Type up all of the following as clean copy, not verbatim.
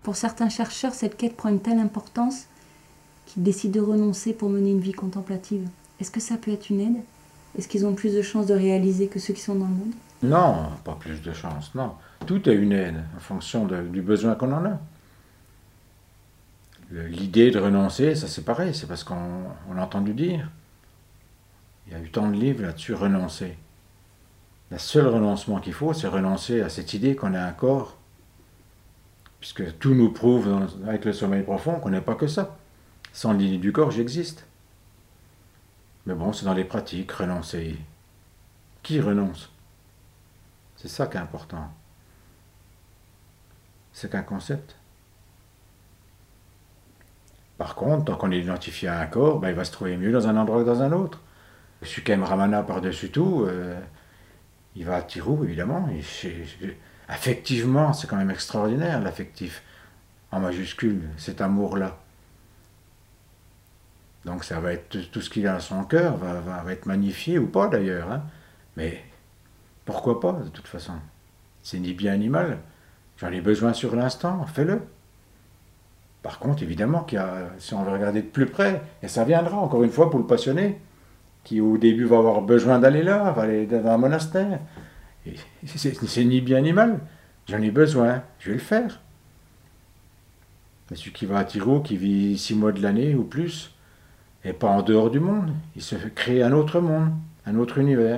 Pour certains chercheurs, cette quête prend une telle importance qu'ils décident de renoncer pour mener une vie contemplative. Est-ce que ça peut être une aide? Est-ce qu'ils ont plus de chances de réaliser que ceux qui sont dans le monde? Non, pas plus de chance, non. Tout est une aide en fonction du besoin qu'on en a. L'idée de renoncer, ça c'est pareil, c'est parce qu'on l'a entendu dire. Il y a eu tant de livres là-dessus, renoncer. Le seul renoncement qu'il faut, c'est renoncer à cette idée qu'on a un corps. Puisque tout nous prouve, avec le sommeil profond, qu'on n'est pas que ça. Sans l'idée du corps, j'existe. Mais bon, c'est dans les pratiques, renoncer. Qui renonce? C'est ça qui est important. C'est qu'un concept. Par contre, tant qu'on est identifié à un corps, ben, il va se trouver mieux dans un endroit que dans un autre. Sukem Ramana, par-dessus tout, il va à Tirou, évidemment. Affectivement, c'est quand même extraordinaire, l'affectif. En majuscule, cet amour-là. Donc ça va être tout ce qu'il a dans son cœur, va être magnifié ou pas d'ailleurs. Hein. Mais pourquoi pas, de toute façon? C'est ni bien ni mal. J'en ai besoin sur l'instant, fais-le. Par contre, évidemment, si on veut regarder de plus près, et ça viendra, encore une fois, pour le passionné, qui au début va avoir besoin d'aller là, va aller dans un monastère. C'est ni bien ni mal. J'en ai besoin, je vais le faire. Mais celui qui va à Tirou, qui vit 6 mois de l'année ou plus, et pas en dehors du monde, il se crée un autre monde, un autre univers.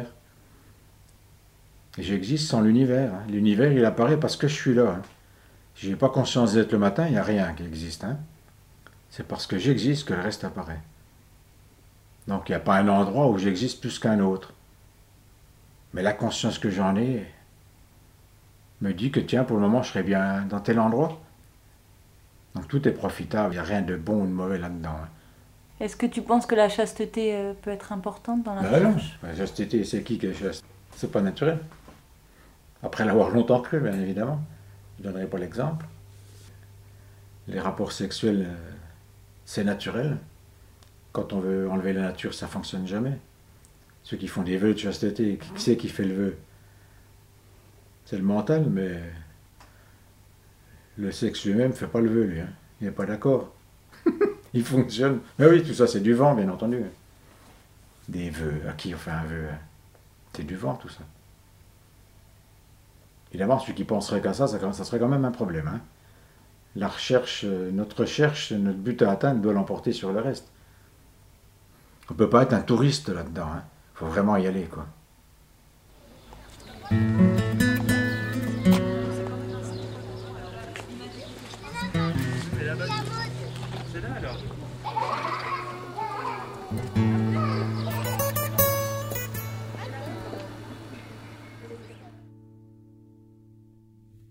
Et j'existe sans l'univers. Hein. L'univers, il apparaît parce que je suis là. Hein. Si je n'ai pas conscience d'être le matin, il n'y a rien qui existe. Hein. C'est parce que j'existe que le reste apparaît. Donc il n'y a pas un endroit où j'existe plus qu'un autre. Mais la conscience que j'en ai me dit que tiens, pour le moment, je serais bien dans tel endroit. Donc tout est profitable, il n'y a rien de bon ou de mauvais là-dedans. Hein. Est-ce que tu penses que la chasteté peut être importante dans la recherche? La chasteté, c'est qui est chaste? C'est pas naturel. Après l'avoir longtemps cru, bien évidemment. Je ne donnerai pas l'exemple. Les rapports sexuels, c'est naturel. Quand on veut enlever la nature, ça ne fonctionne jamais. Ceux qui font des vœux de chasteté, qui c'est qui fait le vœu? C'est le mental, mais le sexe lui-même ne fait pas le vœu, lui. Hein. Il n'est pas d'accord. Il fonctionne. Mais oui, tout ça, c'est du vent, bien entendu. Des vœux. À qui on fait un vœu? C'est du vent, tout ça. Évidemment, celui qui penserait qu'à ça, ça serait quand même un problème. Hein. La recherche, notre but à atteindre doit l'emporter sur le reste. On ne peut pas être un touriste là-dedans. Hein. Faut vraiment y aller, quoi. C'est là alors.